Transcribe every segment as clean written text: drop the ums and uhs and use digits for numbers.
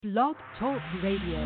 Blog Talk Radio.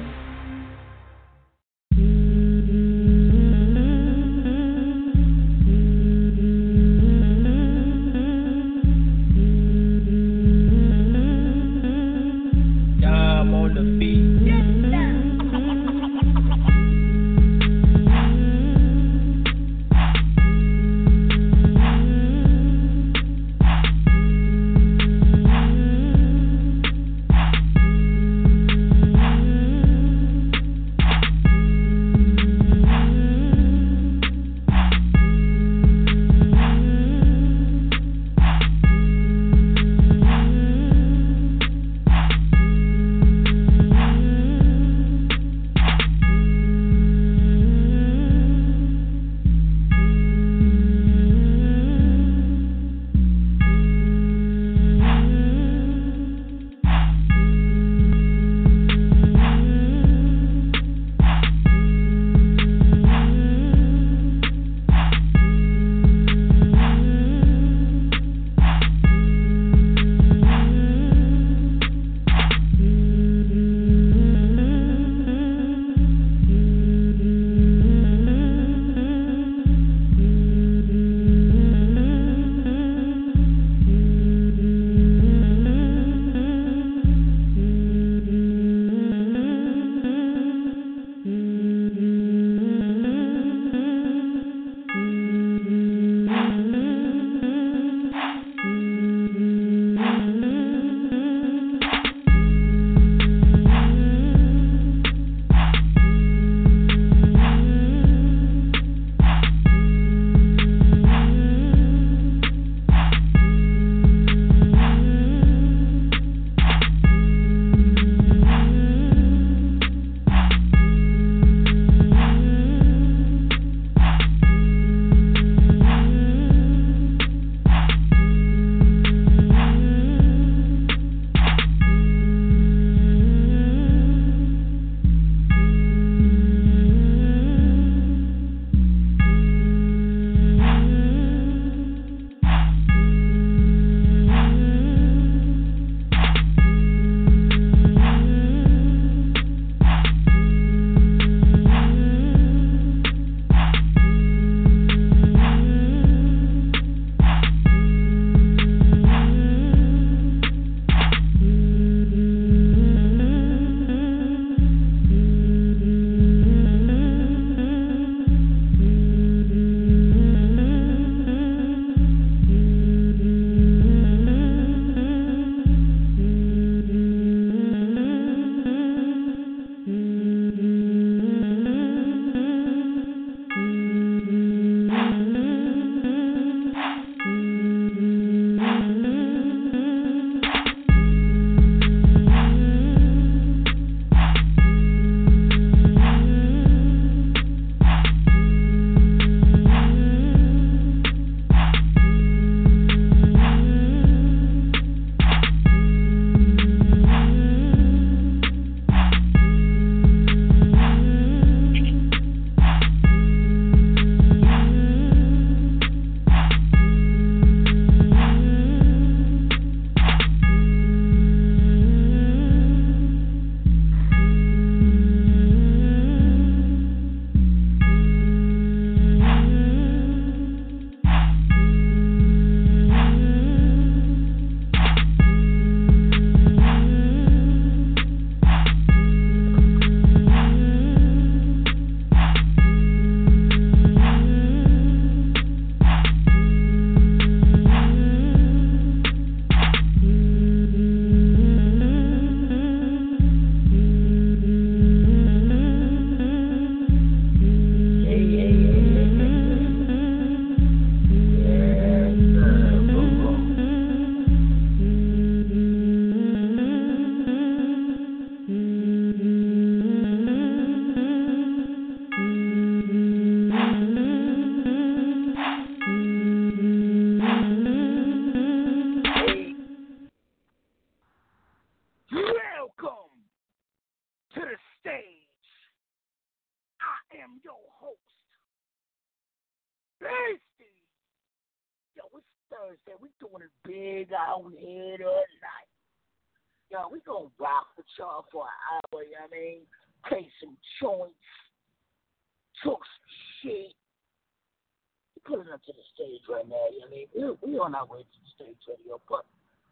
Thursday. We doing it big out here tonight. Yo, we gonna rock with y'all for an hour, you know what I mean? Play some joints, talk some shit. We pulling up to the stage right now, you know what I mean? We on our way to the stage radio, but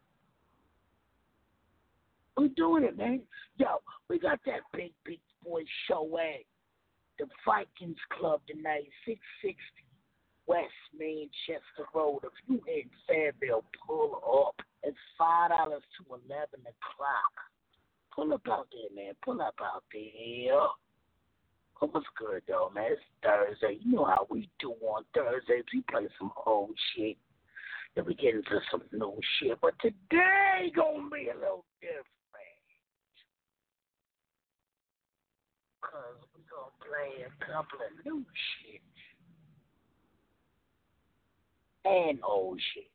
we doing it, man. Yo, we got that big boy show at the Vikings Club tonight, 660 West Manchester Road. If you in Fayetteville, pull up. It's $5 to 11 o'clock. Pull up out there, man. Pull up out there. But what's good, though, man? It's Thursday. You know how we do on Thursdays. We play some old shit. Then we get into some new shit. But today gonna be a little different. Because we gonna play a couple of new shit. And old shit.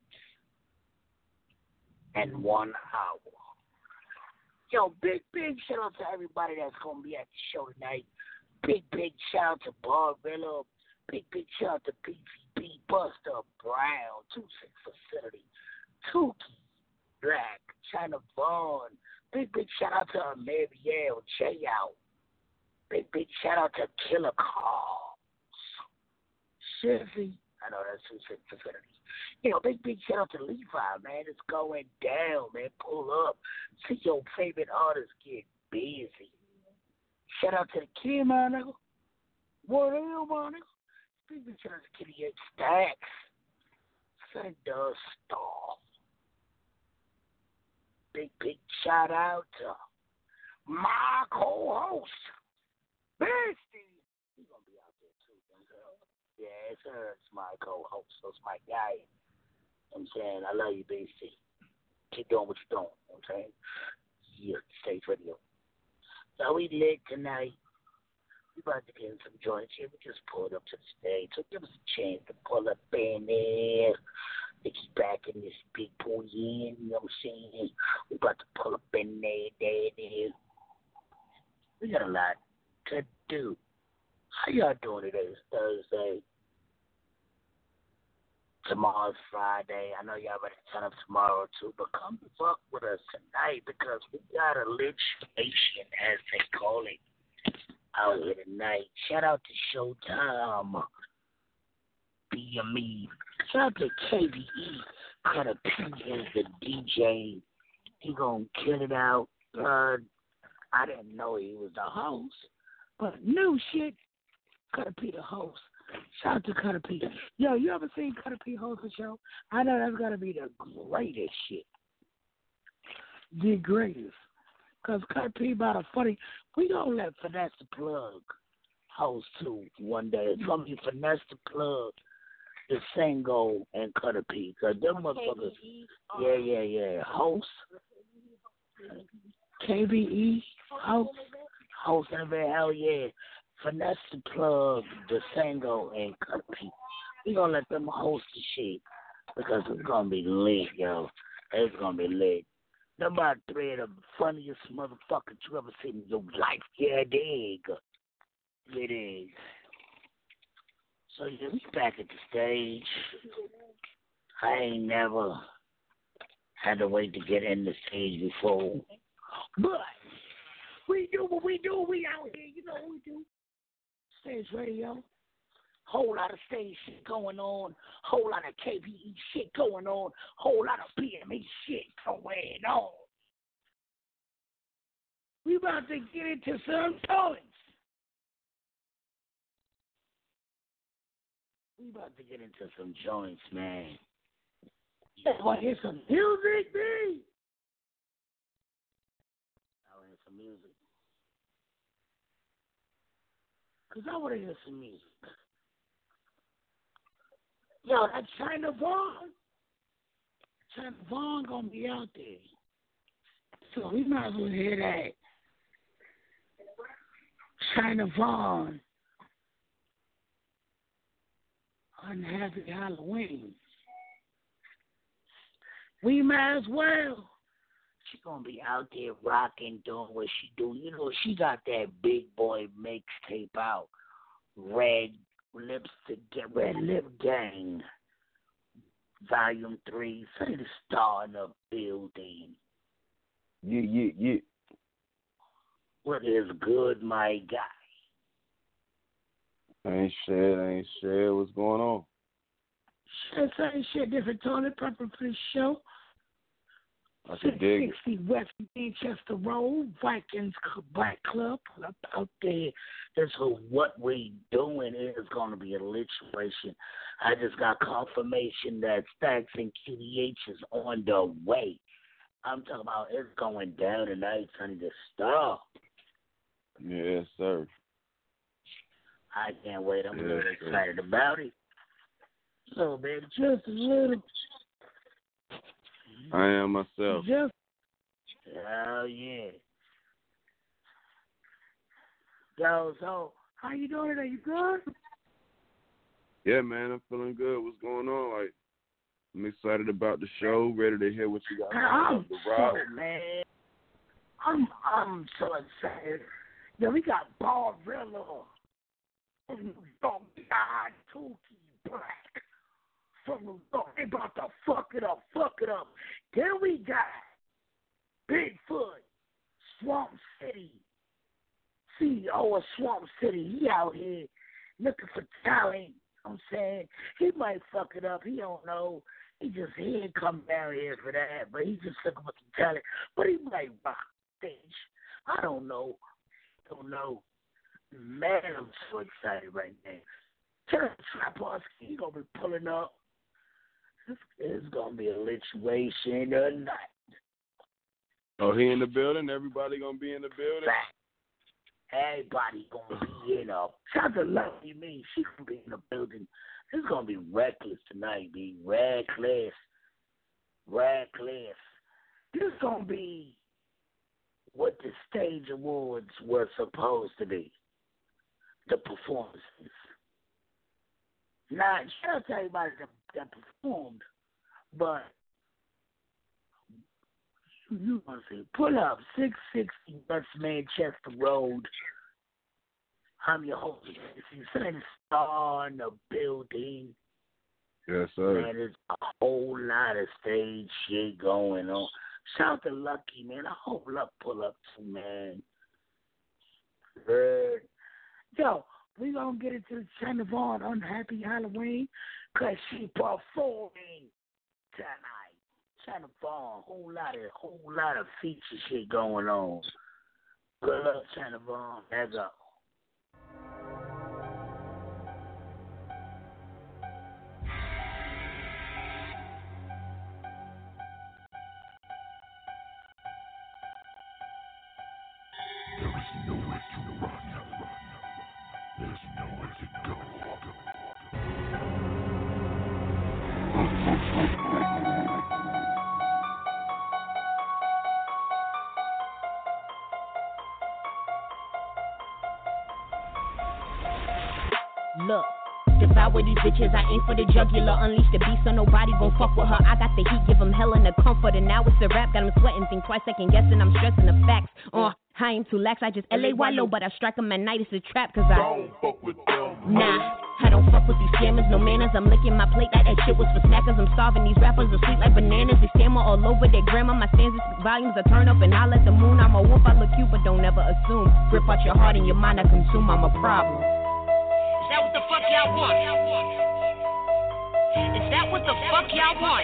In 1 hour. Yo, big shout out to everybody that's gonna be at the show tonight. Big shout out to Barvilla. Big shout out to PCB, Buster Brown, 26 Facility, Tukey, Black, China Vaughn. Big shout out to Marielle J out. Big shout out to Killer Carls. Shizzy. I know that's 26 Facility. You know, big shout out to Levi, man. It's going down, man. Pull up. See your favorite artists get busy. Shout out to the kid, my nigga. What hell, my nigga? Big shout out to Kitty H Stacks. Send the Star. Big shout out to my co-host, Beastie. He's going to be out there, too. Yeah, sir. It's my co-host. So it's my guy. I'm saying, I love you, BC. Keep doing what you're doing. You know what I'm saying? Yeah, Stage Radio. So we lit tonight. We about to get in some joints here. We just pulled up to the stage. So give us a chance to pull up in there. They keep back in this big boy in. You know what I'm saying? We about to pull up in there. We got a lot to do. How y'all doing today? It's Thursday. Tomorrow's Friday. I know y'all ready to turn up tomorrow too, but come fuck with us tonight because we got a lit station, as they call it, out here tonight. Shout out to Showtime, BME. Shout out to KBE. Cutter P is the DJ. He gonna kill it out. I didn't know he was the host, but new shit. Cutter P the host. Shout out to Cutter P. Yo, you ever seen Cutter P host a show? I know that's got to be the greatest shit. The greatest. Because Cutter P about a funny... We going to let Finesse the Plug host too one day. It's going to be Finesse the Plug, the Single, and Cutter P. Because them motherfuckers... Yeah. Host. KBE. Host in a bit. Hell yeah. Finesse the Plug, the Sango, and Cutter P. We gonna let them host the shit because it's gonna be lit, yo. It's gonna be lit. They're about 3 of the funniest motherfuckers you ever seen in your life. Yeah, dig. It is. So yeah, we back at the stage. I ain't never had to wait to get in the stage before, but we do what we do. We out here, you know what we do. Stage radio, whole lot of stage shit going on, whole lot of KBE shit going on, whole lot of BME shit going on. We about to get into some joints. Man. You want to hear some music, B? I want to hear some music. Because I want to hear some music. Yo, that China Vaughn going to be out there. So we might as well hear that. China Vaughn. Unhappy Halloween. We might as well. She gonna be out there rocking, doing what she do. You know, she got that big boy mixtape out. Red Lip Gang. Volume 3. Say the star in the building. Yeah. What is good, my guy? Ain't shit. What's going on? Shit, same shit, different toilet, prepping for the show. I can dig it. 660 West Manchester Road, Vikings Black Club, up out there. That's what we doing is going to be a situation. I just got confirmation that Stacks and QDH is on the way. I'm talking about it's going down tonight, Sunday to stop. Yes, sir. I can't wait. I'm really excited about it. So, man, just a little. I am myself. Hell yeah. Yo, so how you doing today? You good? Yeah, man, I'm feeling good. What's going on? Like, I'm excited about the show. Ready to hear what you got. I'm so excited. Yo, we got Barilla from New York, God, Tookie Black from New York. They about to fuck it up. Then we got Bigfoot, Swamp City, CEO of Swamp City. He out here looking for talent. I'm saying he might fuck it up. He don't know. He ain't come down here for that, but he just looking for some talent. But he might rock stage. I don't know. Man, I'm so excited right now. Terrence Traposky, he gonna be pulling up. It's gonna be a situation tonight. Oh, he in the building? Everybody gonna be in the building? Everybody gonna be in a. Shout to Lucky Me. She gonna be in the building. It's gonna be reckless tonight, be reckless. This gonna be what the stage awards were supposed to be. The performances. Now, shout out to everybody that performed, but you gonna say, pull up 660 West Manchester Road. I'm your host. It's Insane Star in the building. Yes, sir. Man, there's a whole lot of stage shit going on. Shout out to Lucky, man. I hope Luck pull up too, man. Good. Yo, we gonna get into the China Vaughn Unhappy Halloween because she performing tonight. China Vaughn, whole lot of feature shit going on. Good luck, China Vaughn. Let's go. Look, devour these bitches, I aim for the jugular. Unleash the beast so nobody gon' fuck with her. I got the heat, give them hell and the comfort. And now it's the rap, got them sweating, think twice, second guessing, I'm stressing the facts. I ain't too lax, I just LA wallow, but I strike them at night, it's a trap, cause I don't fuck with them. Nah, I don't fuck with these scammers, no manners. I'm licking my plate like that shit was for snackers. I'm starving, these rappers are sweet like bananas. They stammer all over their grandma. My stanzas speak volumes, I turn up and I let the moon. I'm a wolf, I look cute, but don't ever assume. Rip out your heart and your mind, I consume, I'm a problem. Is that what the fuck y'all want? Is that what the fuck y'all want?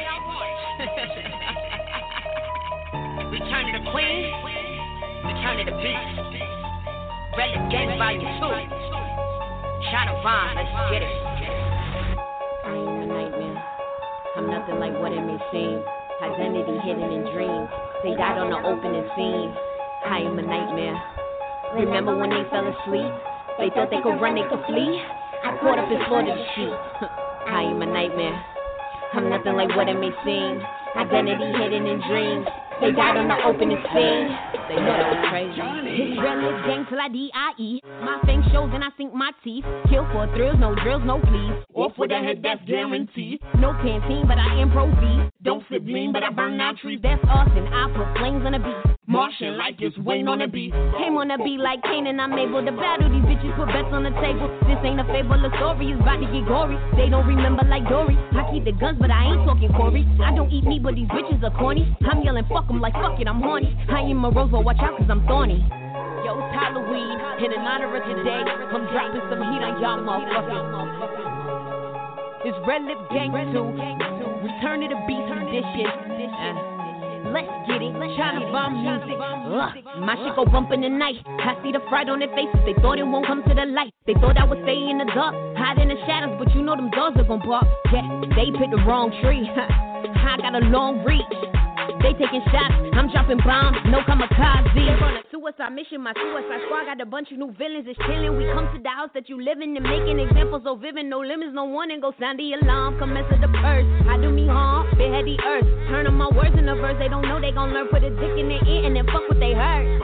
Return to the Queen, Return to the Beast. Relic Gang Volume 2. China Vaughn, let's get it. I ain't a nightmare. I'm nothing like what it may seem. Identity hidden in dreams. They died on the opening scene. I am a nightmare. Remember when they fell asleep? They thought they could run, they could flee. I caught up and slaughtered the sheep. I am a nightmare. I'm nothing like what it may seem. Identity hidden in dreams. They died on the opening scene. They thought I was crazy. It's relic gang till I die. My fang shows and I sink my teeth. Kill for thrills, no drills, no please. Off with a head, that's guaranteed. No canteen, but I am pro V. Don't sip lean, but I burn down trees. That's us, and I put flames on the beat. Martian like just waiting on the beat. Came on the beat like Kanan, I'm able to battle these bitches, put bets on the table. This ain't a fable, a story, it's about to get gory. They don't remember like Dory. I keep the guns, but I ain't talking Corey. I don't eat meat, but these bitches are corny. I'm yelling fuck them like fuck it, I'm horny. I am a rose, but watch out cause I'm thorny. Yo, it's Halloween, in honor of today, I'm dropping some heat on y'all motherfuckers. It's Red Lip Gang 2, Return to the Beast edition. Let's get it, Charlie Bomb music. My shit go bump in the night. I see the fright on their faces. They thought it won't come to the light. They thought I would stay in the dark, hide in the shadows, but you know them dogs are gon' bark. Yeah, they picked the wrong tree. I got a long reach. They taking shots, I'm dropping bombs, no kamikaze. They're on a suicide mission, my suicide squad got a bunch of new villains, it's chilling. We come to the house that you live in and making examples so vivid. No limits, no warning, go sound the alarm, come mess with the purse. I do me harm, big heady earth. Turn on my words in the verse, they don't know they gon' learn. Put a dick in their ear and then fuck what they heard.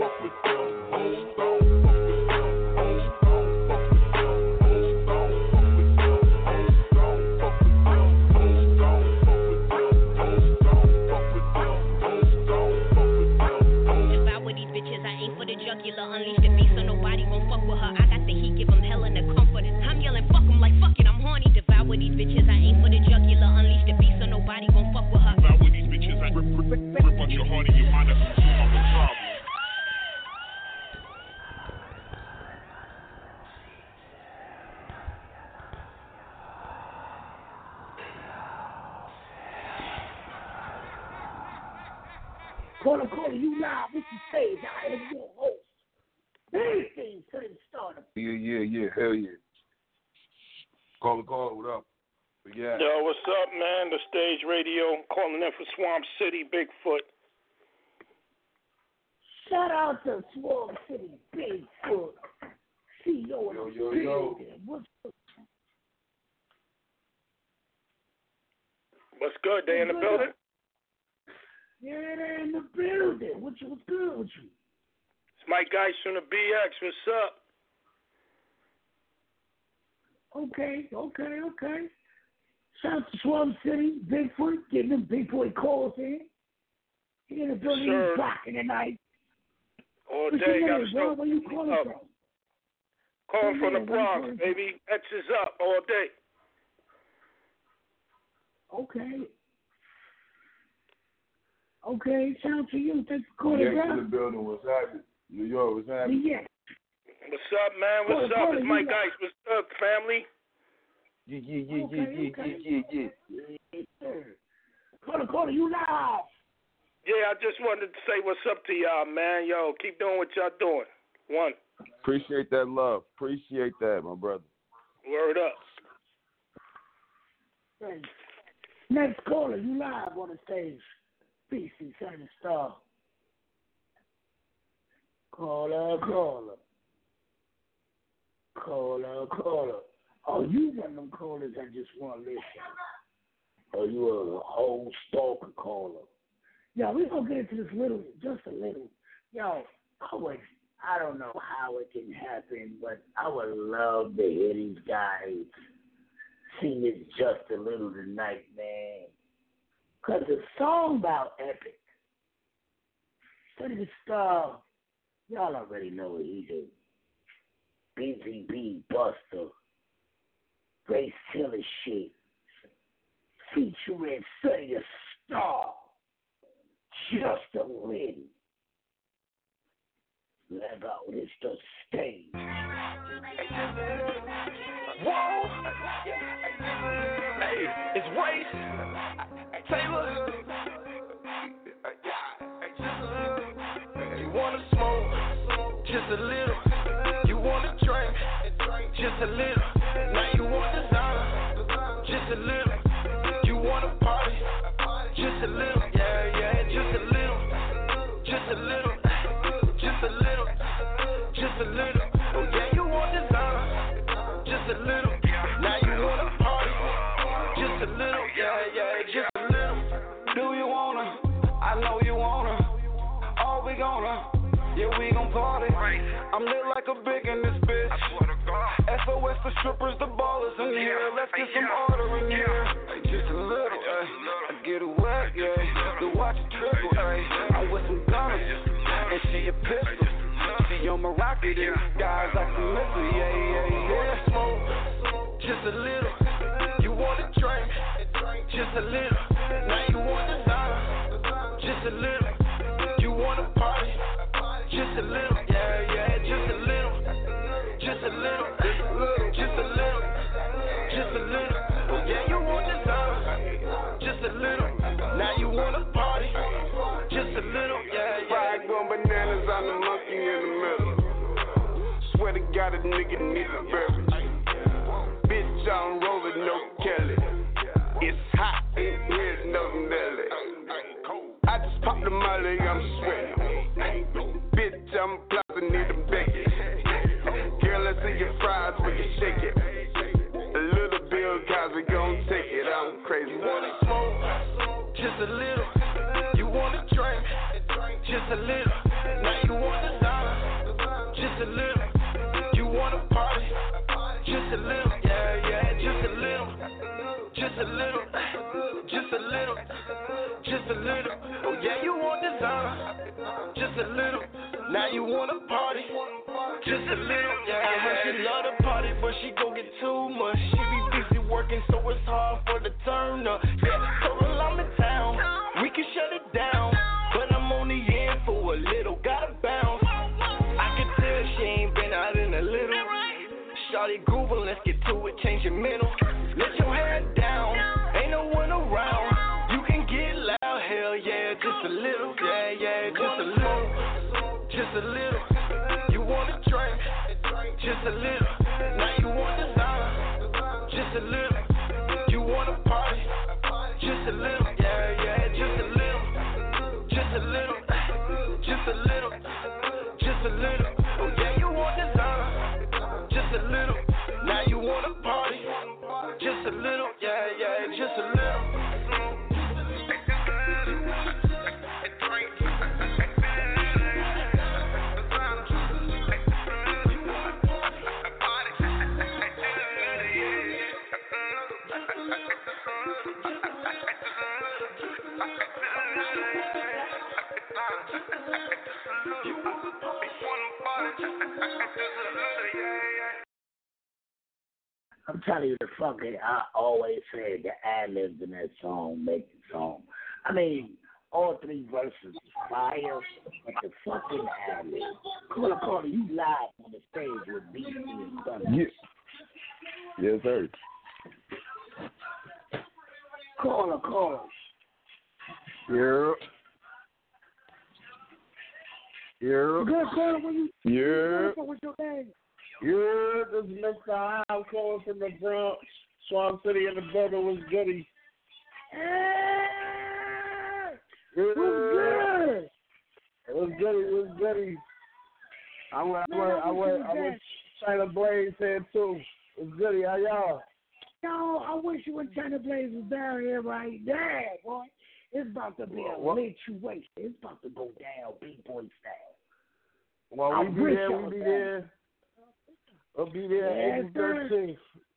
Unleash the beast so nobody gon' fuck with her. I got the heat, give them hell in the comfort. I'm yelling fuck them like fuck it, I'm horny. Devour these bitches, I ain't for the jugular. Unleash the beast so nobody gon' fuck with her. Devour these bitches, I rip out your heart and your mind, that's consume my problem. Caller, you live with the stage. I am your host. Anything to the starter. Yeah, hell yeah. Caller, what up? Yeah. Yo, what's up, man? The Stage Radio, calling in for Swamp City, Bigfoot. Shout out to Swamp City, Bigfoot. CEO in the building. What's good? They in the building? Yeah, they're in the building. What's good with you? It's Mike Geist from the BX. What's up? Okay. Shout out to Swamp City, Bigfoot, getting them big boy calls in. He in the building, he's rocking tonight. All What's day, your name, bro? Where you calling from? Calling from the Bronx, baby. X is up all day. Okay, shout out to you. Thanks for calling, bro. In the building, what's happening? New York, what's happening? Yeah. What's up, man? What's up? It's Mike Geist. What's up, family? Yeah. Caller, you live. Yeah, I just wanted to say what's up to y'all, man. Yo, keep doing what y'all doing. One. Appreciate that love. Appreciate that, my brother. Word up. Thanks. Next caller, you live on the stage. BC Shining Star. Caller. Oh, you one of them callers that just want to listen. Or you a whole stalker caller. Yo, we're going to get into this just a little. Yo, I don't know how it can happen, but I would love to hear these guys sing it just a little tonight, man. Because the song about Epic, Shining Star, y'all already know what he do. BZB Buster, Grace Tiller shit, featuring Shining Star, just a little. Let out, it's the stage. Whoa! Hey, it's Waste. Taylor. You wanna smoke? Just a little. You wanna drink? Just a little. Now you want designer? Just a little. You wanna party? Just a little. Yeah, just a little. Just a little. Just a little. Just a little. Oh yeah, you want designer? Just a little. Now you wanna party? Just a little. Yeah, just a little. Do you wanna? I know you wanna. All we gonna? Yeah, we gon' party. I'm lit like a big in this bitch. SOS for strippers, the ballers in here. Let's get some order in here. Hey, just a little, I get it wet, yeah. The watch it triple, I'm with some gunners. pistol. See, I'm a rocket in the skies like a missile. Yeah. Smoke, just a little. You want a drink, just a little. Now you want designer, just a little. You want a party, just a little. Yeah, just a little. Just a little, just a little, just a little. Oh yeah, you want designer, just a little. Now you want a party, just a little. Yeah. Fried gun bananas, I'm the monkey in the middle. Swear to God, a nigga need a beverage. Bitch, I'm rolling, no Kelly. It's hot in here, no Nelly. I just popped the molly, I'm sweating. Bitch, I'm plaza, need a bacon. Girl, let's see your fries when you shake it. A little Bill Cosby gon' take it. I'm crazy. You wanna smoke, just a little. You wanna drink, just a little. Now you want designer, just a little. You wanna party, just a little. Yeah, just a little. Just a little, just a little, just a little. Oh yeah, you want designer, just a little. Now you wanna party, just a little. Yeah, she love the party, but she gon' get too much. She be busy working, so it's hard for the turn up. Yeah, so well, I'm in town, we can shut it down, but I'm only in for a little. Gotta bounce. I can tell she ain't been out in a little. Shawty groovin', let's get to it, change your middle. Let your head down, ain't no one around. You can get loud, hell yeah, just a little. Yeah, just a little, just a little. You want a drink, just a little. Now you want designer, just a little. You want a party, just a little. Yeah, just a little, just a little, just a little, just a little. Oh yeah, you want designer, just a little. Now you want a party, just a little. Yeah, just a little. I'm telling you, the fucking, I always said the ad-libs in that song make the song. I mean, all three verses is fire, but the fucking ad-libs. Caller, you live on the stage with BC and Thunder. Yeah. Yes, sir. Caller. Yeah. Good caller, when you What's your name? Yeah, this is Mr. I'm calling from the Bronx, Swamp City in the building. Was goody. Hey! Yeah. Who's good? It was goody. I went China Blaze here too. It was goody. How y'all? Yo, I wish you and China Blaze was down here right there, boy. It's about to be a situation. It's about to go down, B-boy style. Well, we be there. We'll be there April 13th.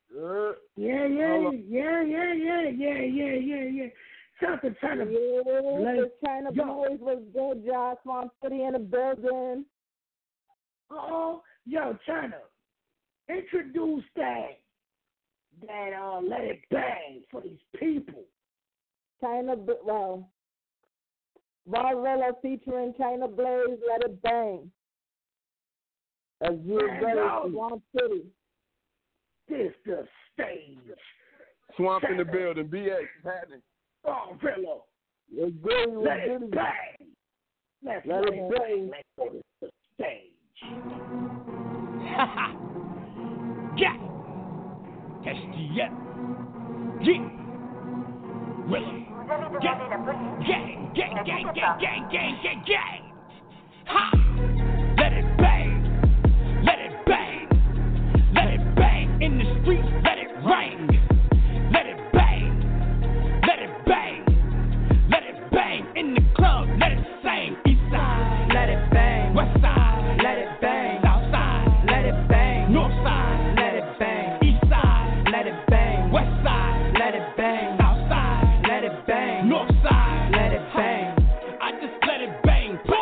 Yeah. Something China Blaze. China Blaze was good, Josh. Swamp City in the building. Oh, yo, China, introduce that Let It Bang for these people. Barilla featuring China Blaze, Let It Bang. As you go, Swamp City. This the stage. Swamp in the building. BX happening. Barilla. Let's go. Let it bang. Let it bang. Let's go to the stage. Yeah. STF. Yeah. Willow. Gang. Ha. Let it bang. Let it bang. Let it bang in the streets. Let it ring. Let it bang. Let it bang. Let it bang in the club. Let it sing. East side. Let it bang. West side. Let it bang. South side. Let it bang. North side. Let it bang. East side. Let it bang. West side. Let it bang. South side. Let it bang. North side. Let it bang. I just let it bang.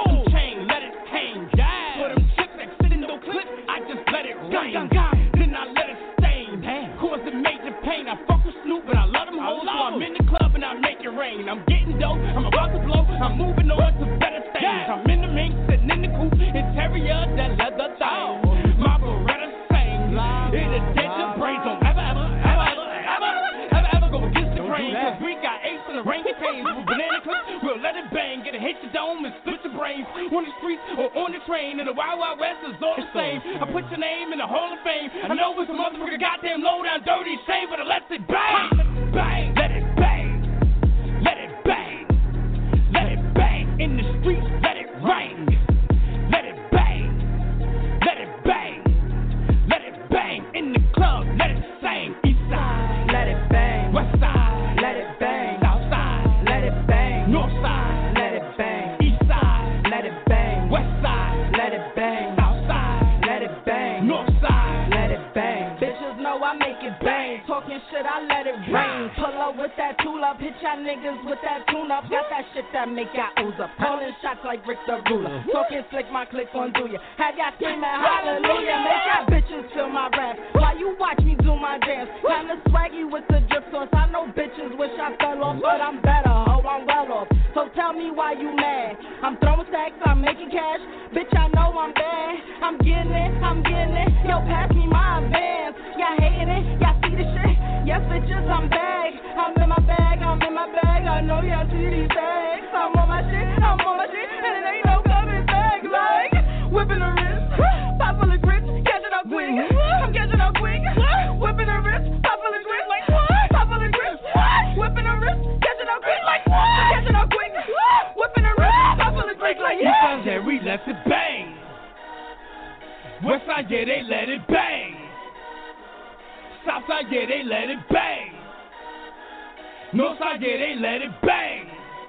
on the streets or on the train. And the Wild Wild West is all the same. I put your name in the Hall of Fame. I know it's a motherfucker goddamn low down dirty shame, but I let it bang, bang, let it bang, let it bang, let it bang in the streets, let it ring, let it bang, let it bang, let it bang in the club, let it sing. East side, let it bang. West side, let it bang. South side, let it bang. North side, let it bang. East side, let it bang. West side, let it bang. South side, let it bang. North side, let it bang. Bitches know I make it bang. Talking shit, I let it rain. Pull up with that tool up, hit y'all niggas with that tune up. Got that shit that make y'all ooze up. Calling shots like Rick the Ruler. Talking slick, my click on do ya. Have y'all screaming hallelujah. Make y'all bitches feel my rap. While you watch me do my dance. Kinda swaggy with the drip sauce. I know bitches wish I fell off, but I'm better. Oh, I'm well off. So tell me why you mad. I'm throwing stacks, I'm making cash. Bitch, I know I'm bad. I'm getting it, I'm getting it. Yo, pass me my advance. Y'all hating it, y'all see the shit. Yes, bitches, I'm back. I'm in my bag, I'm in my bag. I know y'all see these bags. I'm on my shit, and it ain't no coming back. Like, whipping the wrist, pop full of grits, catching up quick. I'm catching up quick. Whipping the wrist, pop full of grits, like what? Pop full of grits, whipping the wrist, catching up quick, like what? Catching up quick. Whipping the wrist, pop full of grits, like yeah. There we let it bang. Westside, yeah, they let it bang. Southside, yeah, they let it bang. Northside, yeah, they let it bang.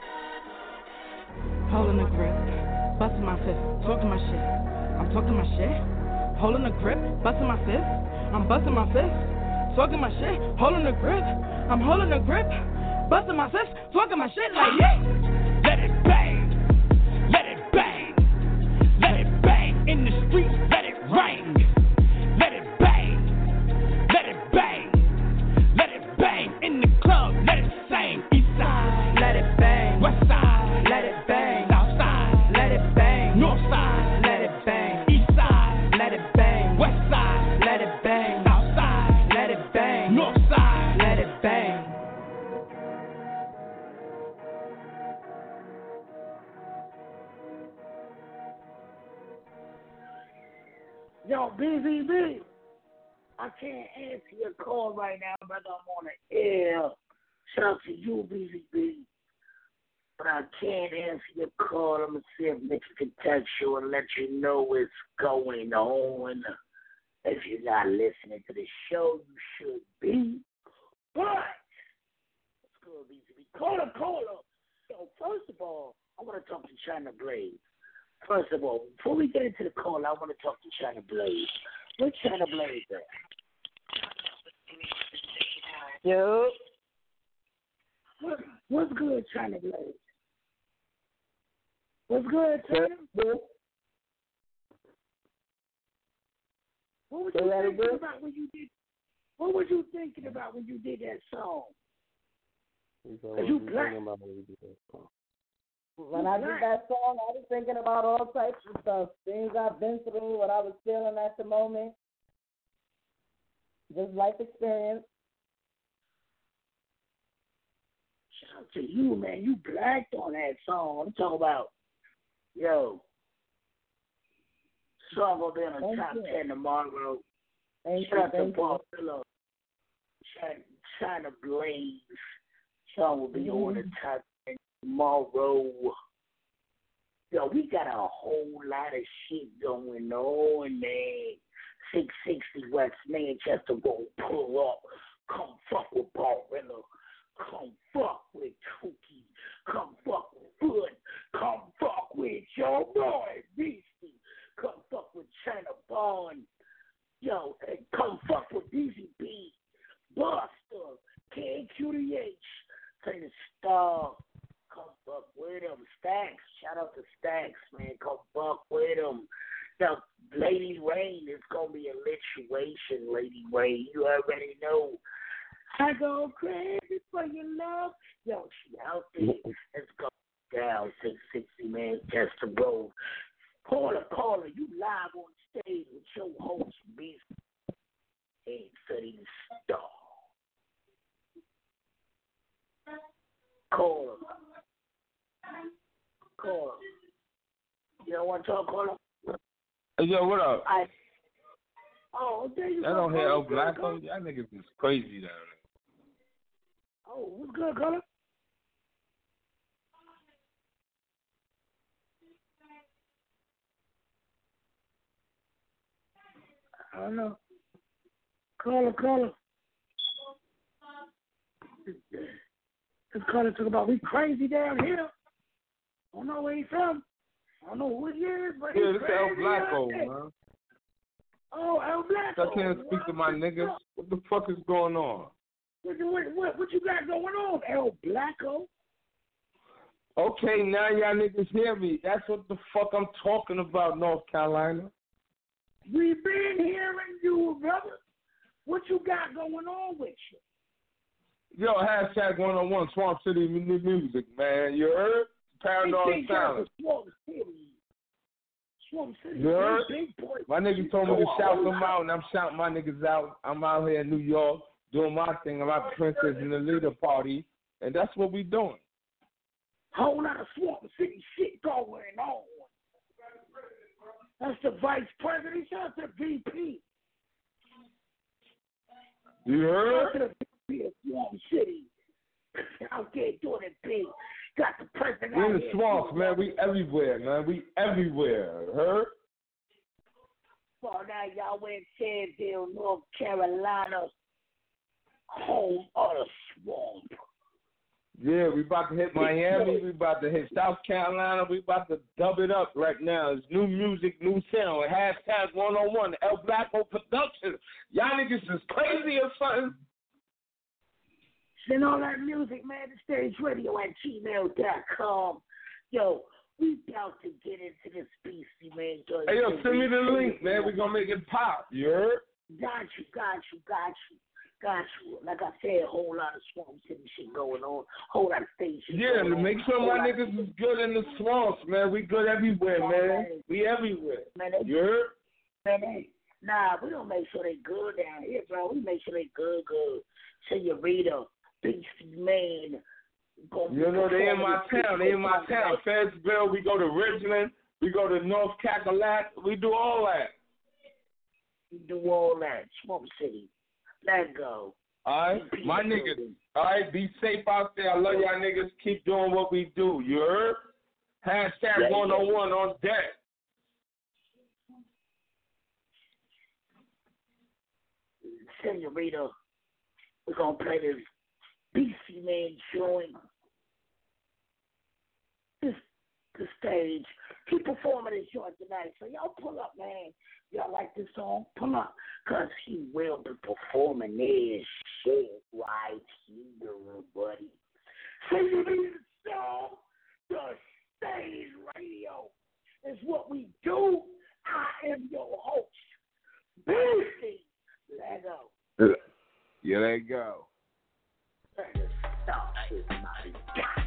Holding the grip, busting my fist, talking my shit. I'm talking my shit. Holding the grip, busting my fist. I'm busting my fist, talking my shit. Holding the grip, I'm holding the grip, busting my fist, talking my shit like yeah. Let it bang, let it bang, let it bang in the streets, let it ring. Let it bang, let it bang, let it bang in the club, let it sing. East side, let it bang. West side, let it bang. South side, let it bang. North side, let it bang. East side, let it bang. West side, let it bang. South side, let it bang. North side, let it bang. Yo, BZB, I can't answer your call right now, brother. I'm on the air. Shout out to you, BZB. But I can't answer your call. I'm going to see if Nick can text you and let you know what's going on. If you're not listening to the show, you should be. But, let's go, BZB. Call up. So, first of all, I want to talk to China Blaze. First of all, before we get into the call, I want to talk to China Blaze. Where's China Blaze at? Yo. What's good, China Blaze? What's good, China? What was you thinking about when you did? What was you thinking about when you did that song? You black. When I did that song, I was thinking about all types of stuff, things I've been through, what I was feeling at the moment, just life experience. Shout out to you, man. You blacked on that song. I'm talking about, yo, song will be on the top 10 tomorrow. Shout out to Paul Pillow. China Blaze. Song will be on the top 10 tomorrow. Yo, we got a whole lot of shit going on, man. 660 West Manchester will pull up. Come fuck with Paul Pillow. Come fuck with Tuki. Come fuck with Foot. Come fuck with your boy, Beastie. Come fuck with China Bond. Yo, and come fuck with BZB. Buster. KQDH. Turn the Star. Come fuck with them. Stacks. Shout out to Stacks, man. Come fuck with them. Now, Lady Rain is going to be a lituation, Lady Rain. You already know. I go crazy for your love. Yo, she out there. Let's go down 660, man. Just the road. Caller, you live on stage with your host, Beast. 830 Star. Caller. want to talk, caller? Hey, yo, what up? There you I go. don't hear El Blacko. Y'all niggas is crazy down there. Oh, what's good, caller? I don't know. Caller. This caller talk about we crazy down here. I don't know where he from. I don't know who he is, but yeah, he's this El crazy Blacko, out there. man. Oh, El Blacko. I can't speak to my niggas. What the fuck is going on? What you got going on, El Blacko? Okay, now y'all niggas hear me. That's what the fuck I'm talking about, North Carolina. We been hearing you, brother. What you got going on with you? Yo, hashtag 101 Swamp City Music, man. You heard? Paranoid Silence. Swamp City. You heard? Big boy. My niggas told me to shout them out, and I'm shouting my niggas out. I'm out here in New York doing my thing. I'm at the Princess and the Leader party, and that's what we doing. Whole lot of Swamp City shit going on. That's the vice president. Shout out to VP. You heard? Shout out to the VP of Swamp City. Out there doing it big. Got the president We out in the here. swamps, man. We everywhere, man. We everywhere. Heard? Well, now y'all in Sandville, North Carolina, home of the swamp. Yeah, we about to hit Miami. We about to hit South Carolina. We about to dub it up right now. It's new music, new sound. Hashtag 101, El Blacko Production. Y'all niggas is crazy or something. Send all that music, man, to stageradio@gmail.com. Yo, we about to get into this beastie, man. Hey, yo, send me the link, man. We gonna make it pop. You heard? Got you. Like I said, a whole lot of Swamp City shit going on. Whole lot of stations. Yeah, to make sure my niggas is good in the swamps, man. We good everywhere, man. We everywhere. Man, you heard? Man, nah, we don't make sure they good down here, bro. We make sure they good. Senorita, Beastie Man. You know, they in my town. Fayetteville, we go to Ridgeland. We go to North Cackalack. We do all that. Swamp City. Let go. All right, my niggas. All right, be safe out there. I love y'all niggas. Keep doing what we do. You heard? Hashtag 101 on deck. Senorita, we're going to play this Beastie Man joint. The stage. He performing this joint tonight. So y'all pull up, man. Y'all like this song? Pull up. Because he will be performing this shit right here, buddy. Senorita song, the stage radio is what we do. I am your host, Beastie. Let go. Yeah, there you go. Stop this, my God.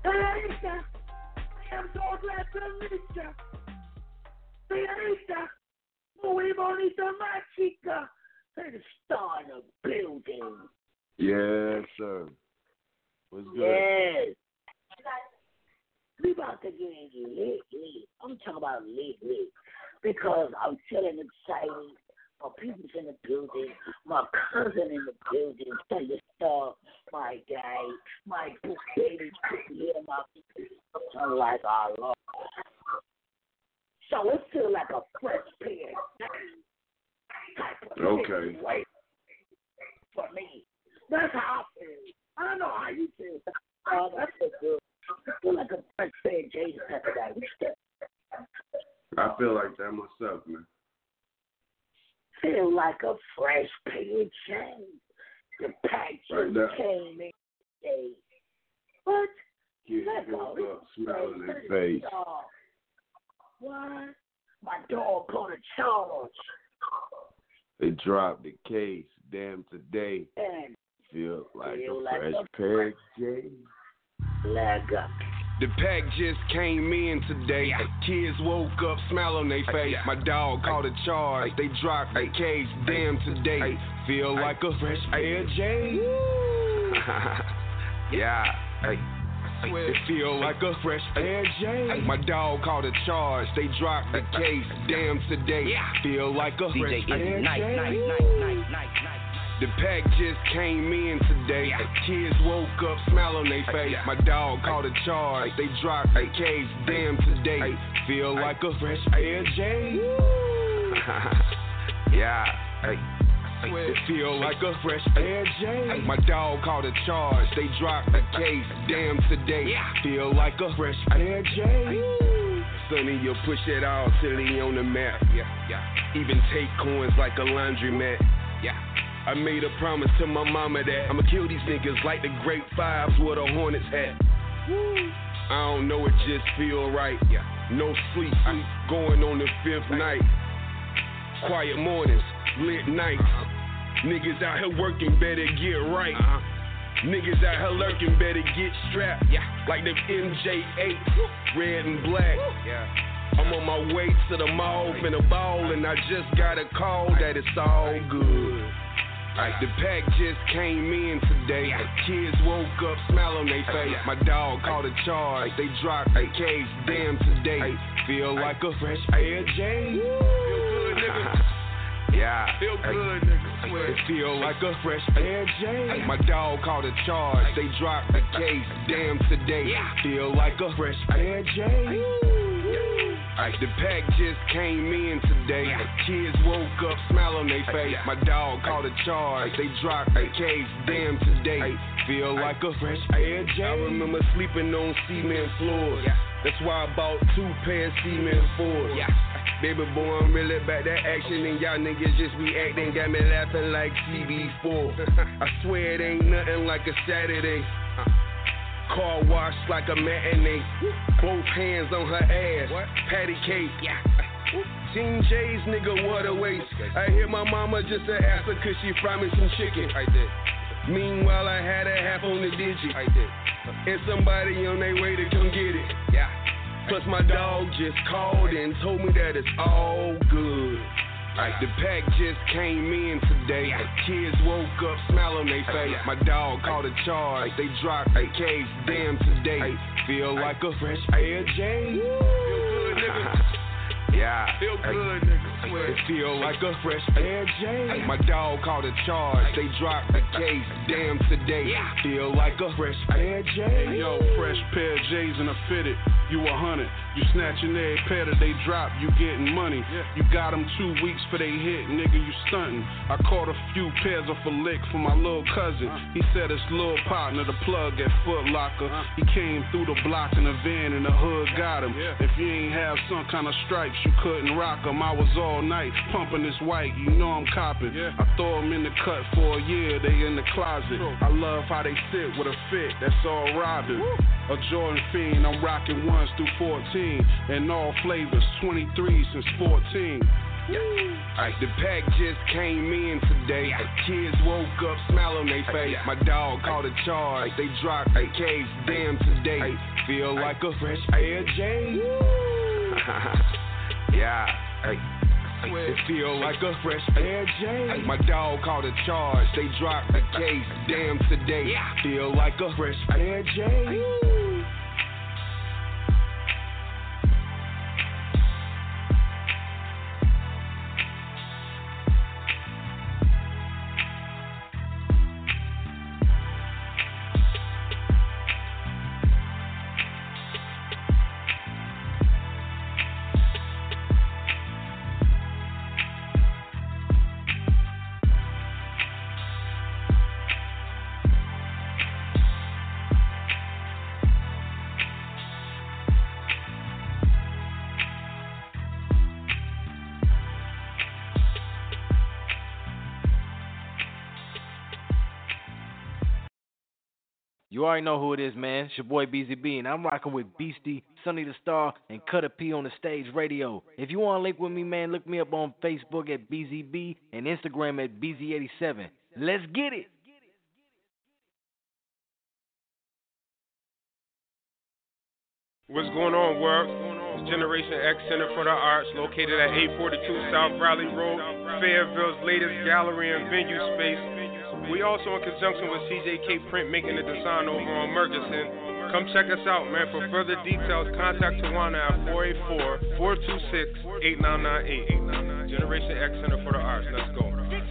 Señorita, I am so glad to meet you. Señorita, muy bonita, my chica. They're the star in the building. Yes, sir. What's good? Yes. We about to get lit. I'm talking about lit. Because I'm feeling excited. My people's in the building. My cousin in the building. Say the star. My guy. My boo baby. Here, my people. Like our Lord. So it feels like a fresh pair. Okay. Wait. For me. That's how I feel. I don't know how you feel. That's so good. I feel like a fresh pair of J's today. I feel like that myself, man. Feel like a fresh pair of J's. The pack just came in today. What? Kids woke up smelling their face. What? My dog got a charge. They dropped the case. Damn, today feel like a fresh pair of J's. Leg up. The pack just came in today. Kids woke up, smile on their face. My dog called a charge. They dropped the case. Damn, today feel like a fresh pair of J's. Yeah. It feel like a fresh pair of J's. My dog called a charge. They dropped the case. Damn, today feel like a fresh pair of J's. The pack just came in today. Kids woke up, smile on their face. My dog called a charge. They dropped the case. Damn, today feel like a fresh pair of J's. Yeah. It feel like a fresh pair of J's. My dog called a charge. They dropped the case. Damn, today feel like a fresh pair of J's. Sonny, you'll push it all till he on the map. Even take coins like a laundromat. I made a promise to my mama that I'ma kill these niggas like the Great Fives with a Hornets hat. I don't know, it just feel right. No sleep, going on the 5th night. Quiet mornings, lit nights. Niggas out here working, better get right. Niggas out here lurking, better get strapped. Like them MJ8, red and black. I'm on my way to the mall, finna ball, and I just got a call that it's all good. The pack just came in today. Kids woke up, smile on their face. My dog called a charge. They dropped the case. Damn, today feel like a fresh pair of J's. Feel good, nigga. Feel good, nigga. It feel like a fresh pair of J's. My dog called a charge. They dropped the case. Damn, today feel like a fresh pair of J's. The pack just came in today. Kids woke up, smile on their face. My dog called a charge. They dropped the case. Damn, today feel like a fresh pair of J's. I remember sleeping on cement floors. That's why I bought 2 pairs of cement floors. Baby boy, I'm really back that action, and y'all niggas just be acting. Got me laughing like CB4. I swear it ain't nothing like a Saturday. Car wash like a matinee. Both hands on her ass. Patty cake. Team J's, nigga, what a waste. I hear my mama just to ask her cause she fried me some chicken. I did. Meanwhile, I had a half on the digit. I did. And somebody on their way to come get it. Plus my dog just called and told me that it's all good. The pack just came in today. Kids woke up, smile on their face. My dog called a charge. They dropped the case. Damn, today feel like a fresh pair of J's. Feel good, nigga. Feel good, nigga. It feel like a fresh pair of J's. My dog called a charge. They dropped the case. Damn, today feel like a fresh pair of J's. Hey, yo, fresh pair of J's and a fitted. You 100. You snatching every pair that they drop. You getting money. You got them 2 weeks for they hit. Nigga, you stunting. I caught a few pairs off a lick for my little cousin. He said his little partner, the plug at Foot Locker. He came through the block in a van and the hood got him. If you ain't have some kind of stripes, you couldn't rock him. I was all night pumping this white. You know I'm copping. I throw them in the cut for a year. They in the closet. I love how they sit with a fit. That's all robbing. A Jordan fiend. I'm rocking 1s through 14 and all flavors. 23 since 14. The pack just came in today. Kids woke up, smile on their face. My dog called a charge. They dropped the case. Damn today. Feel like a fresh pair of J's. It feel like a fresh pair of J's. My dog called a charge. They dropped the case. Damn today. Feel like a fresh pair of J's. You already know who it is, man. It's your boy BZB, and I'm rocking with Beastie, Sonny the Star, and Cutter P on the Stage Radio. If you want to link with me, man, look me up on Facebook at BZB and Instagram at BZ87. Let's get it. What's going on, world? It's Generation X Center for the Arts, located at 842 South Raleigh Road, Fayetteville's latest gallery and venue space. We also in conjunction with CJK Printmaking and Design over on Murchison. Come check us out, man. For further details, contact Tawana at 484-426-8998. Generation X Center for the Arts. Let's go.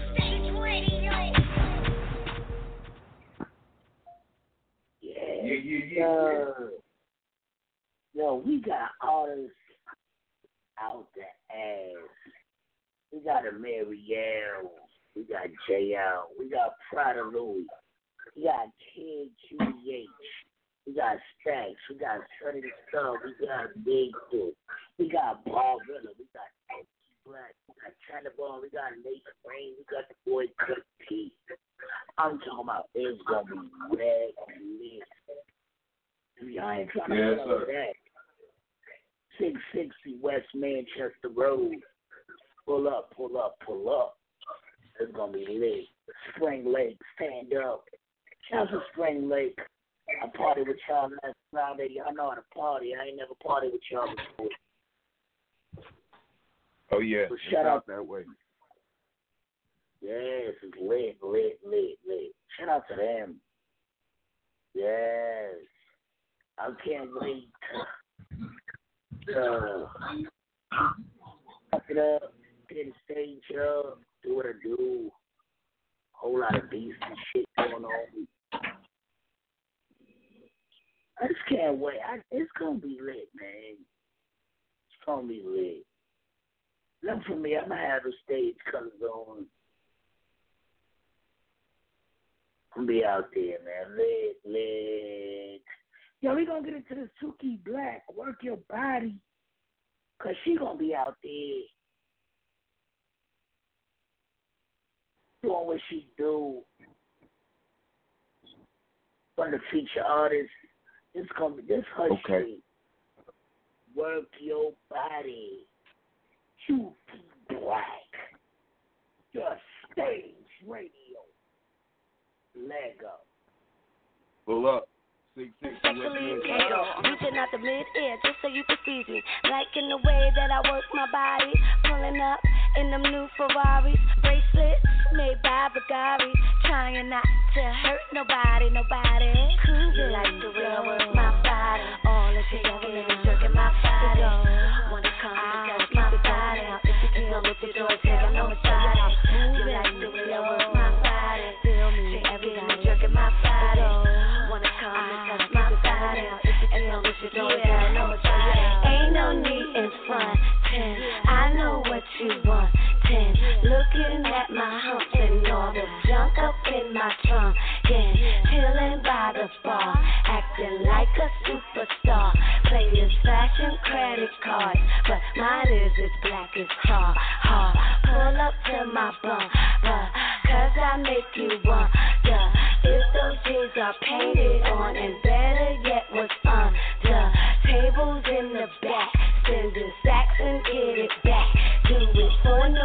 Yo, we got artists out the ass. We got a Marielle. We got JL. We got Prada Louis. We got Kid QH. We got Stacks. We got Sonny the Star. We got Big Dude. We got Barvilla. We got Empty Black. We got Cannibal. We got Nate Rain. We got the boy Cut P. I'm talking about it's going to be red lit. I ain't trying to follow that. 660 West Manchester Road. Pull up, pull up, pull up. It's going to be lit. Spring Lake, stand up. Shout out to Spring Lake. I partied with y'all last Friday. Y'all know how to party. I ain't never partied with y'all before. Oh, yeah. So shout out that way. Yes, it's lit, lit, lit, lit. Shout out to them. Yes. I can't wait to fuck it up, get the stage up, do what I do. Whole lot of beats and shit going on. I just can't wait. It's going to be lit, man. It's going to be lit. Look for me. I'm going to have the stage colors on. I'm going to be out there, man. Lit, lit. Yo, we going to get into the Suki Black. Work your body. Because she going to be out there doing what she do. One of the feature artists. It's going to be this her shit. Work your body. Suki Black. Your Stage Radio. Lego. Pull up. Sexually illegal, reaching out the mid-ear just so you can seize me. Liking the way that I work my body, pulling up in them new Ferraris, bracelets made by Bulgari, trying not to hurt nobody. You like the way I work my body, all the shaking and jerking my body. Wanna come and touch my body? It's no with the door, taking on the side. You like the way I work my body, feel me? Shaking and jerking my body. Wanna come and touch my body? It's no with the door, taking on the side. Ain't no need in frontin'. I know what you want. Looking at my humps and all the junk up in my trunk. Chilling by the bar, acting like a superstar. Playing fashion credit cards, but mine is as black as tar. Pull up to my bumper, cause I make you wonder if those jeans are painted on, and better yet what's under. Tables in the back, sending sacks and get it back. Do it for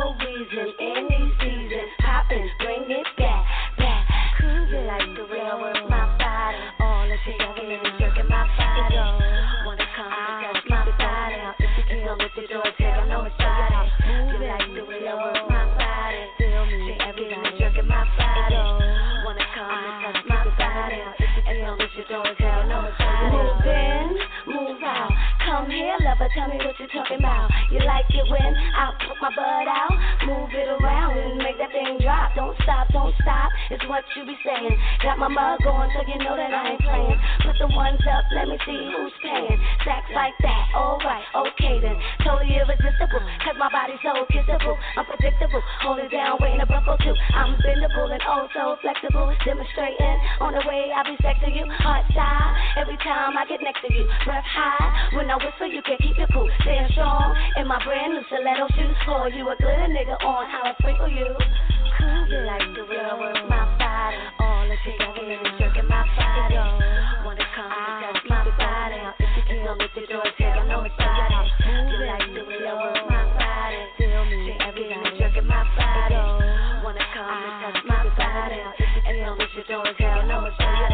you're doing, girl, no. Move in, move out. Come here, lover, tell me what you're talking about. You like it when I put my butt out? Move it around and make that thing drop. Don't stop, it's what you be saying. Got my mug on so you know that I ain't playing. Put the ones up, let me see who's paying. Stacks like that, alright, okay then. Totally irresistible, cause my body's so kissable. Unpredictable, hold it down, waiting to buckle too. I'm bendable and oh so flexible. Demonstrating on the way I be sexing you. Hot style, every time I get next to you. Breath high, when I whisper you can keep your cool. Staying strong in my brand new stiletto shoes. For you a glitter nigga on how I sprinkle you. You like the way I work my body. All the together and jerking my body. Wanna come and touch my body. As long as the door take on no body. You like the way I work my body. Together and jerking my body. Wanna come and touch my body. As long as the door take on no body.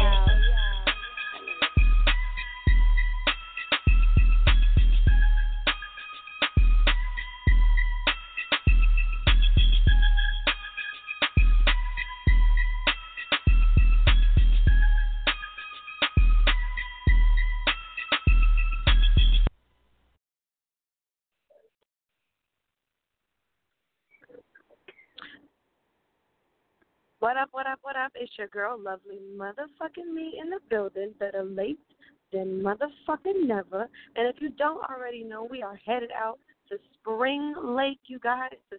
What up? It's your girl, lovely motherfucking me in the building. Better late than motherfucking never. And if you don't already know, we are headed out to Spring Lake, you guys, to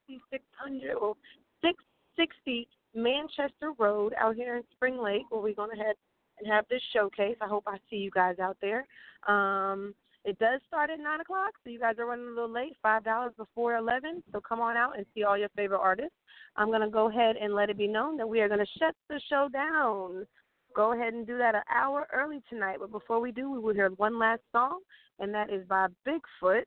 660 Manchester Road out here in Spring Lake, where we're going to head and have this showcase. I hope I see you guys out there. It does start at 9 o'clock, so you guys are running a little late, $5 before 11. So come on out and see all your favorite artists. I'm going to go ahead and let it be known that we are going to shut the show down. Go ahead and do that an hour early tonight. But before we do, we will hear one last song, and that is by Bigfoot.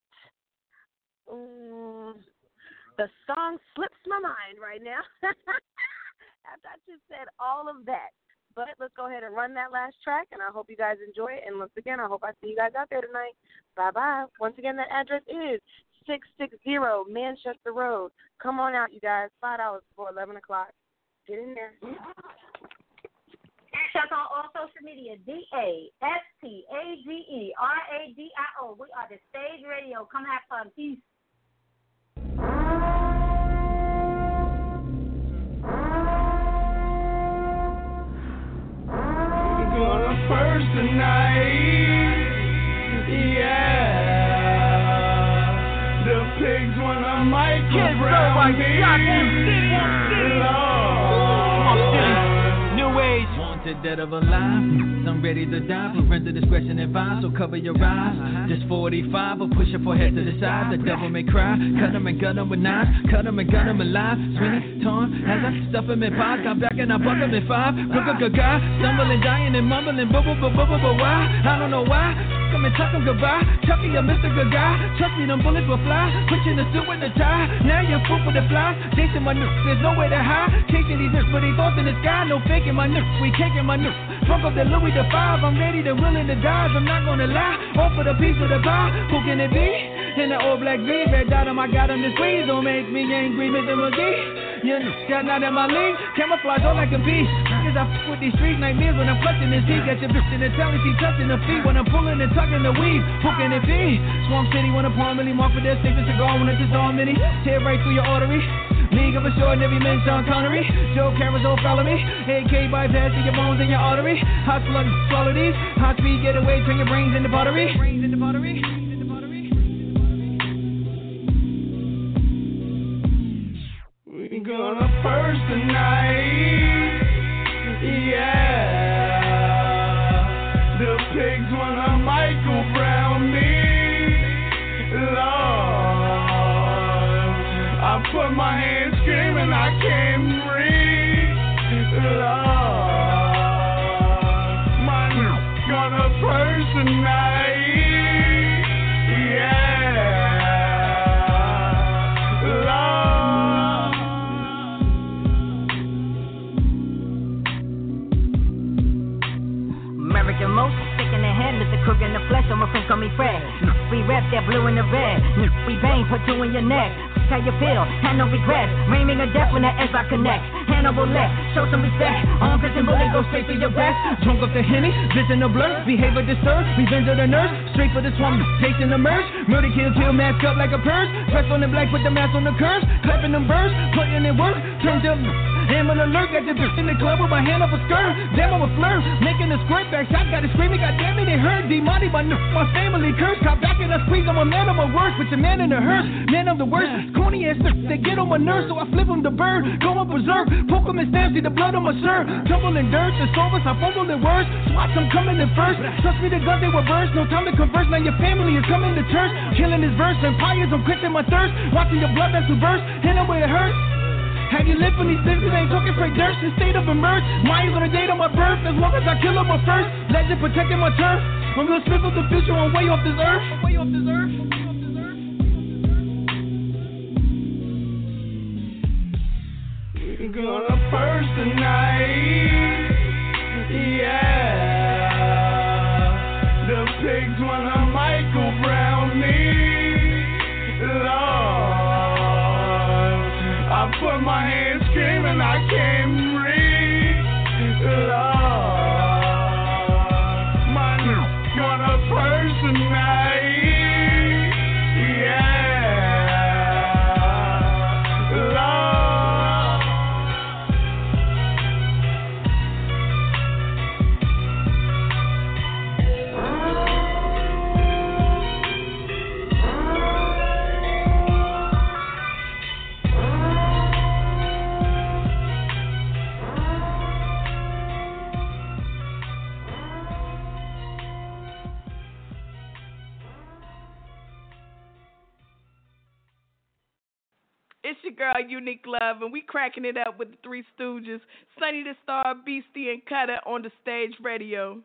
The song slips my mind right now. After I just said all of that. But let's go ahead and run that last track, and I hope you guys enjoy it. And once again, I hope I see you guys out there tonight. Bye-bye. Once again, that address is 660 Manchester Road. Come on out, you guys. $5 before 11 o'clock. Get in there. Catch us on all social media, DASTAGERADIO. We are the Stage Radio. Come have fun. Peace. Gonna first tonight, yeah. The pigs wanna microphone me, New age, wanted dead of alive. I'm ready to die, parental discretion advised, so cover your eyes. Just 45, or push your forehead to the side. The devil may cry, cut him and gun him with knives, cut him and gun him alive. Swinging, torn, as I stuff him in pies, got back and I buck him in five. Guy, stumbling, dying and mumbling, why? I don't know why. Come and talk him goodbye. Chucky, a Mr. Good guy. Trust me, them bullets will fly. Put you in the suit with the tie. Now you're fool for the flies. Chasing my nukes, there's nowhere to hide. Chasing these nukes, but he thoughts in the sky. No faking my nukes, we caking my nukes. Drunk up the Louis the 5. I'm ready to willing to die. I'm not gonna lie. All for the piece of the pie. Who can it be? In the old black green, red dot on my got him to squeeze. Don't make me angry, Mr. McGee. You got not in my league. Camouflage all like a beast. Cause I fuck with these street nightmares when I'm clutching this heat. Got your bitch in the telly, she touching the feet. When I'm pulling and tucking the weave. Who can it be? Swamp City, when a palm really mark for their safest cigar. When it's just all mini. Tear right through your artery. League of extraordinary men, Sean Connery. Joe Cameras, follow me. AK bypass to your bones and your artery. Hot blood, swallow these. Hot speed, get away, turn your brains into pottery. Brains into pottery. We gonna first tonight, yeah. The pigs wanna Michael Brown me, Lord. I put my hands screaming, I can't breathe, Lord. My gonna first tonight, yeah. American most stick in the head, Mr. Crook in the flesh, all my friends call me Fred. We rap that blue and the red, we bang, put two in your neck. How you feel? Had no regrets. Raiming a death when the S I connect. Hannibal left. Show some respect. Arm fist and bullet go straight to your breast. Drunk off the Henny, vision of blur. Behavior disturbed, revenge of the nurse. Straight for the swamp, tasting the merge. Murder, kill, mask up like a purse. Dress on the black, put the mask on the curves. Clapping them birds, putting in work. Turned up, am an alert. Got your bitch in the club with my hand up a skirt. Damn, I'm a flirt. Making a squirt back shot, got it screaming. God damn it, it hurt. D-Money, my family curse. Cop back in a squeeze. I'm a man of my words, but your man in the hearse. Man of the worst. Corny ass they get on my nerves, so I flip him the bird. Go up berserk, poke him and stab, see the blood on my shirt. Tumble in dirt, the service, I fumble in words. Watch them coming in first. Trust me, the guns they were burst. No time to converse, now your family is coming to church. Killing his verse, empires, I'm quenching my thirst. Watching your blood that's reversed, hit him where it hurts. Have you lived from these things? Ain't talking straight dirt. In state of emerge. Mine's on the date of my birth. As long as I kill him first. Legend protecting my turf. I'm gonna slip of the future on way off this earth. Way off this earth. We're gonna burst tonight. Yeah. The pigs wanna Michael Brown me. I put my hands screaming, I can't breathe. Lord, my gonna person tonight. Yeah, Lord. It's your girl, Unique Love, and we cracking it up with the Three Stooges, Sonny the Star, Beastie, and Cutter on the Stage Radio.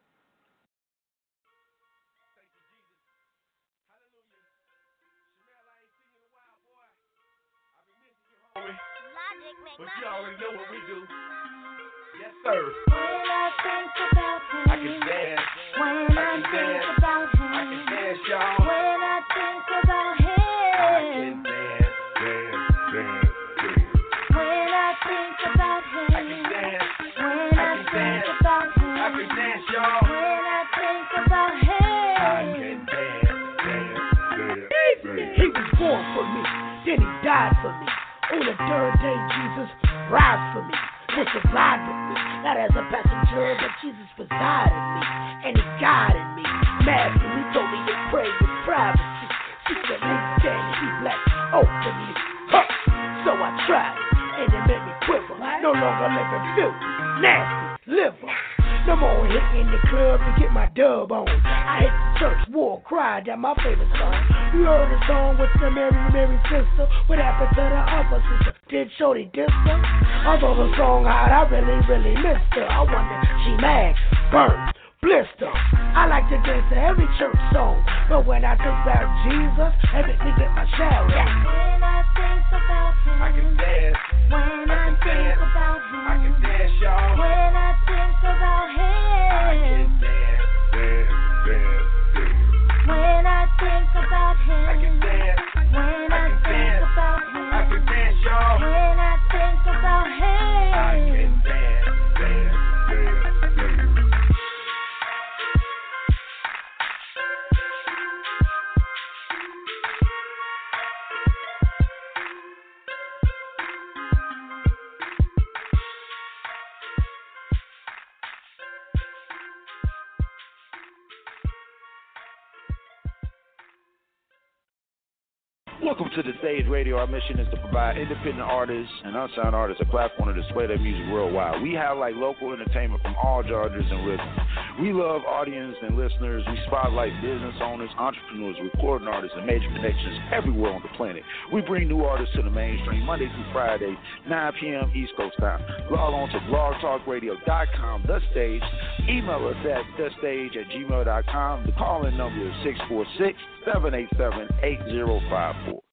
But you already know what we do. Yes, sir. When I think about him, I can dance. When I think about him, I can dance, y'all. When I think about him, I can dance. When I think about him, I can dance. When I think about him, I can dance, y'all. When I think about him, I can dance. He was born for me, then he died for me. On the third day, Jesus rise for me. This is ride with me, not as a passenger, but Jesus resided in me, and he guided me. Mad for me, told me to pray with privacy. Secret link standing, he black openly. Huh. So I tried it, and it made me quiver. No longer living filthy, nasty, liver. No more hitting the club to get my dub on. I hit the church, war cry, that my favorite song. You heard the song with the Mary sister. What happened to the other sister? Did Shorty diss her? Although the song hot, I really missed her. I wonder, she mad, burnt, blister. I like to dance to every church song, but when I think about Jesus, everything get my shower. when I think about him, I can dance. When I think about him, I can dance, y'all. When I think about him, I can dance. When I think about him, I can dance. When I think about him, I can dance, y'all. When I think about him, I can dance. Welcome to the Stage Radio. Our mission is to provide independent artists and unsigned artists a platform to display their music worldwide. We highlight local entertainment from all genres and rhythms. We love audience and listeners. We spotlight business owners, entrepreneurs, recording artists, and major connections everywhere on the planet. We bring new artists to the mainstream Monday through Friday, 9 p.m. East Coast time. Log on to blogtalkradio.com, The Stage. Email us at thestage@gmail.com. The call-in number is 646-787-8054.